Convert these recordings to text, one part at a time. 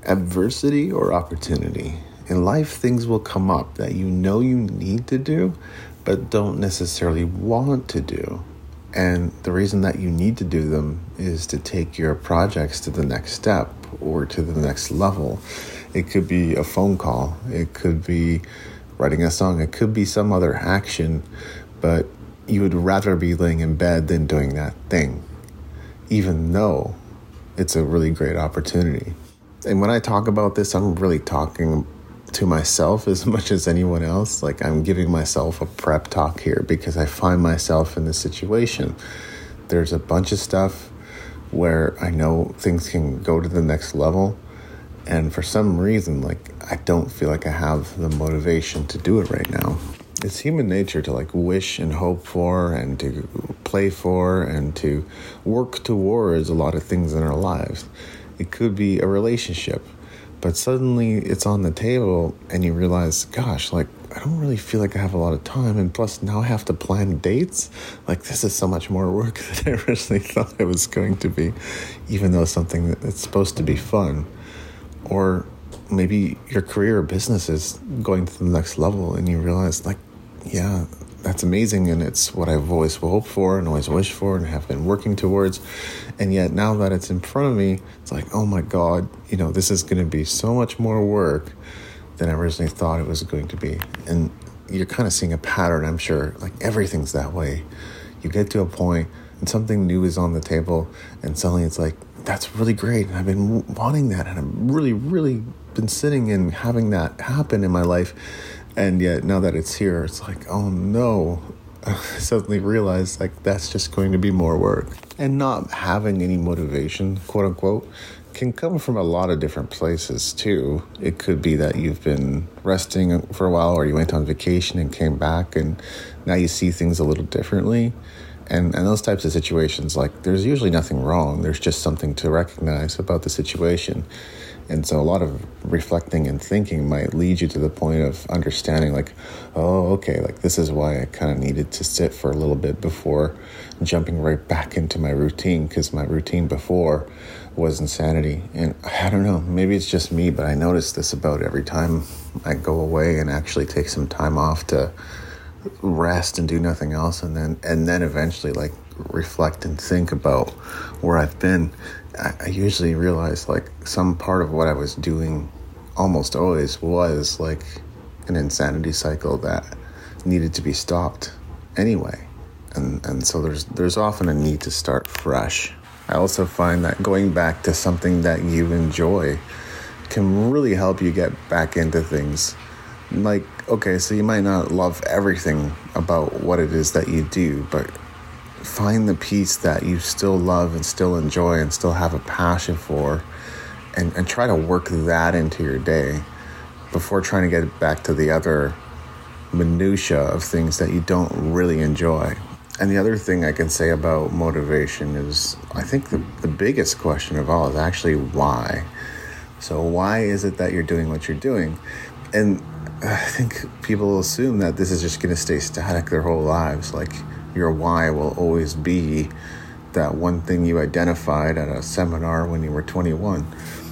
adversity or opportunity. In life, things will come up that you know you need to do, but don't necessarily want to do. And the reason that you need to do them is to take your projects to the next step or to the next level. It could be a phone call. It could be writing a song. It could be some other action, but you would rather be laying in bed than doing that thing, even though it's a really great opportunity. And when I talk about this, I'm really talking to myself as much as anyone else. Like, I'm giving myself a prep talk here because I find myself in this situation. There's a bunch of stuff where I know things can go to the next level, and for some reason, like, I don't feel like I have the motivation to do it right now. It's human nature to like wish and hope for and to play for and to work towards a lot of things in our lives. It could be a relationship, but suddenly it's on the table and you realize, gosh, like, I don't really feel like I have a lot of time. And plus now I have to plan dates. Like, this is so much more work than I originally thought it was going to be, even though it's something that's supposed to be fun. Or maybe your career or business is going to the next level and you realize, like, yeah, that's amazing, and it's what I've always hoped for and always wished for and have been working towards. And yet now that it's in front of me, it's like, oh my God, this is going to be so much more work than I originally thought it was going to be. And you're kind of seeing a pattern, I'm sure. Like, everything's that way. You get to a point and something new is on the table, and suddenly it's like, that's really great. And I've been wanting that, and I'm really, really been sitting and having that happen in my life. And yet now that it's here, it's like, oh no, I suddenly realize, like, that's just going to be more work. And not having any motivation, quote unquote, can come from a lot of different places too. It could be that you've been resting for a while, or you went on vacation and came back and now you see things a little differently. And those types of situations, like, there's usually nothing wrong. There's just something to recognize about the situation. And so a lot of reflecting and thinking might lead you to the point of understanding, like, oh, okay, like, this is why I kind of needed to sit for a little bit before jumping right back into my routine, because my routine before was insanity. And I don't know, maybe it's just me, but I notice this about every time I go away and actually take some time off to rest and do nothing else, and then eventually, like, reflect and think about where I've been. I usually realize, like, some part of what I was doing almost always was like an insanity cycle that needed to be stopped anyway. And so there's often a need to start fresh. I also find that going back to something that you enjoy can really help you get back into things. Like, okay, so you might not love everything about what it is that you do, but find the piece that you still love and still enjoy and still have a passion for, and try to work that into your day before trying to get back to the other minutia of things that you don't really enjoy. And the other thing I can say about motivation is, I think the biggest question of all is actually why. So why is it that you're doing what you're doing? And I think people assume that this is just going to stay static their whole lives. Like, your why will always be that one thing you identified at a seminar when you were 21.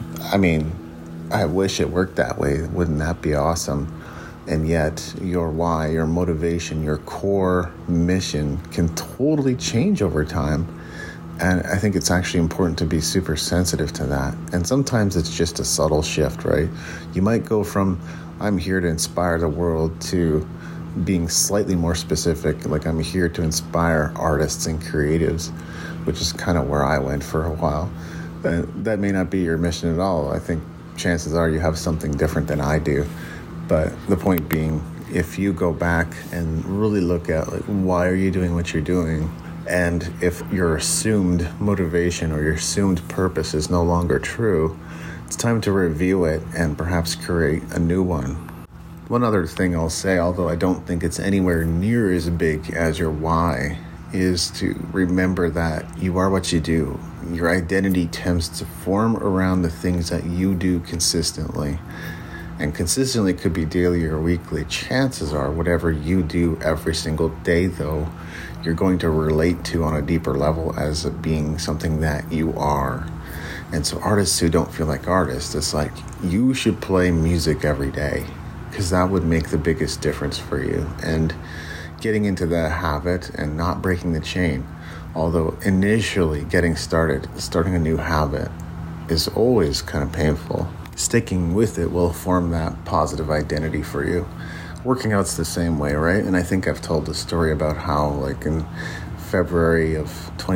I mean, I wish it worked that way. Wouldn't that be awesome? And yet, your why, your motivation, your core mission can totally change over time. And I think it's actually important to be super sensitive to that. And sometimes it's just a subtle shift, right? You might go from, I'm here to inspire the world, to being slightly more specific, like, I'm here to inspire artists and creatives, which is kind of where I went for a while. That may not be your mission at all. I think chances are you have something different than I do. But the point being, if you go back and really look at, like, why are you doing what you're doing, and if your assumed motivation or your assumed purpose is no longer true, it's time to review it and perhaps create a new one. One other thing I'll say, although I don't think it's anywhere near as big as your why, is to remember that you are what you do. Your identity tends to form around the things that you do consistently. And consistently could be daily or weekly. Chances are whatever you do every single day, though, you're going to relate to on a deeper level as being something that you are. And so artists who don't feel like artists, it's like you should play music every day because that would make the biggest difference for you. And getting into that habit and not breaking the chain, although initially starting a new habit is always kind of painful. Sticking with it will form that positive identity for you. Working out's the same way, right? And I think I've told the story about how, like, in February of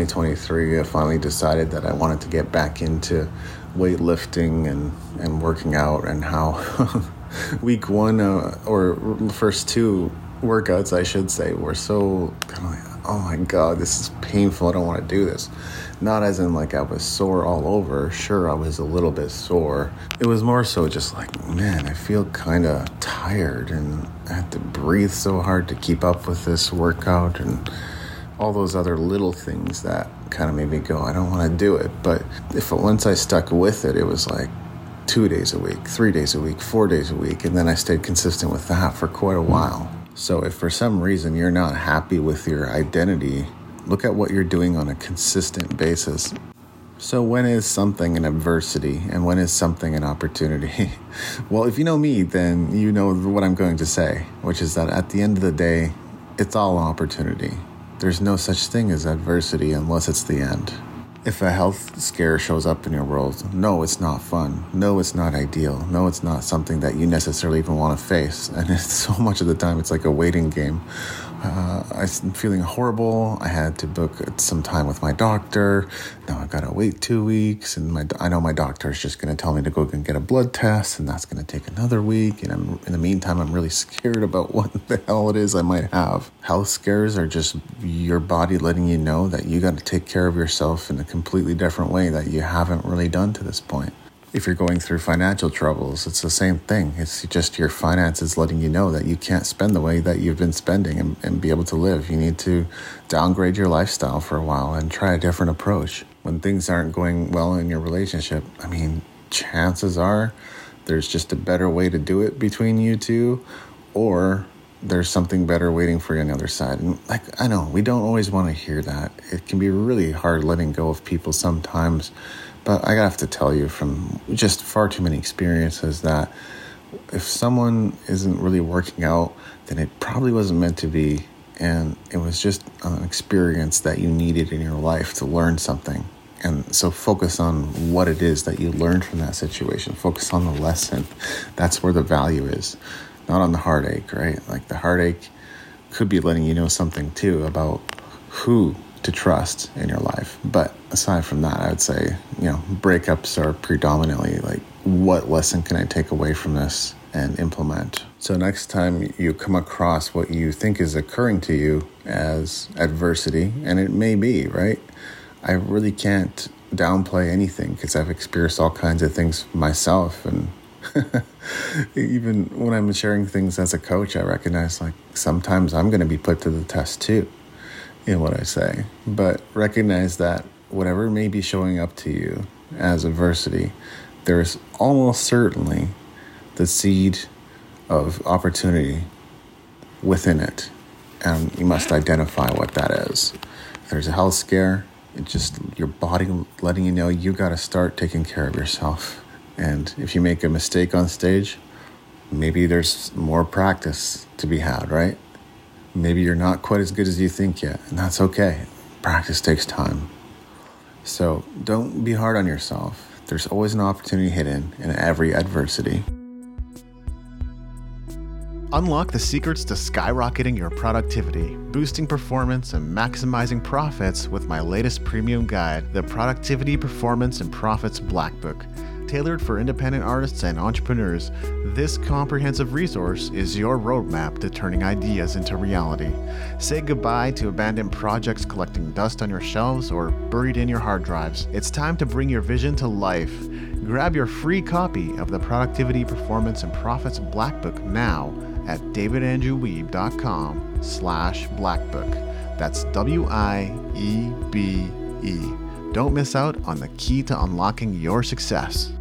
2023, I finally decided that I wanted to get back into weightlifting and working out, and how week one or first two workouts, I should say, were so kind of like, oh my God, this is painful. I don't want to do this. Not as in like I was sore all over. Sure, I was a little bit sore. It was more so just like, man, I feel kind of tired and I had to breathe so hard to keep up with this workout and all those other little things that kind of made me go, I don't want to do it. But once I stuck with it, it was like 2 days a week, 3 days a week, 4 days a week. And then I stayed consistent with that for quite a while. So if for some reason you're not happy with your identity, look at what you're doing on a consistent basis. So when is something an adversity and when is something an opportunity? Well, if you know me, then you know what I'm going to say, which is that at the end of the day, it's all opportunity. There's no such thing as adversity unless it's the end. If a health scare shows up in your world, no, it's not fun. No, it's not ideal. No, it's not something that you necessarily even want to face. And it's so much of the time, it's like a waiting game. I'm feeling horrible. I had to book some time with my doctor. Now I've got to wait 2 weeks. And I know my doctor is just going to tell me to go and get a blood test. And that's going to take another week. And in the meantime, I'm really scared about what the hell it is I might have. Health scares are just your body letting you know that you got to take care of yourself in a completely different way that you haven't really done to this point. If you're going through financial troubles, it's the same thing. It's just your finances letting you know that you can't spend the way that you've been spending and be able to live. You need to downgrade your lifestyle for a while and try a different approach. When things aren't going well in your relationship, I mean, chances are there's just a better way to do it between you two, or there's something better waiting for you on the other side. And I know we don't always want to hear that. It can be really hard letting go of people sometimes. But I have to tell you from just far too many experiences that if someone isn't really working out, then it probably wasn't meant to be. And it was just an experience that you needed in your life to learn something. And so focus on what it is that you learned from that situation. Focus on the lesson. That's where the value is, not on the heartache, right? Like the heartache could be letting you know something too about who to trust in your life. But aside from that, I would say, breakups are predominantly like, what lesson can I take away from this and implement? So next time you come across what you think is occurring to you as adversity, and it may be, right? I really can't downplay anything because I've experienced all kinds of things myself. And even when I'm sharing things as a coach, I recognize like sometimes I'm going to be put to the test too in what I say. But recognize that whatever may be showing up to you as adversity, there's almost certainly the seed of opportunity within it. And you must identify what that is. If there's a health scare, it's just your body letting you know you got to start taking care of yourself. And if you make a mistake on stage, maybe there's more practice to be had, right? Maybe you're not quite as good as you think yet, and that's okay. Practice takes time. So don't be hard on yourself. There's always an opportunity hidden in every adversity. Unlock the secrets to skyrocketing your productivity, boosting performance, and maximizing profits with my latest premium guide, the Productivity, Performance, and Profits Black Book. Tailored for independent artists and entrepreneurs, this comprehensive resource is your roadmap to turning ideas into reality. Say goodbye to abandoned projects collecting dust on your shelves or buried in your hard drives. It's time to bring your vision to life. Grab your free copy of the Productivity, Performance, and Profits Black Book now at davidandrewweeb.com/blackbook. That's WIEBE. Don't miss out on the key to unlocking your success.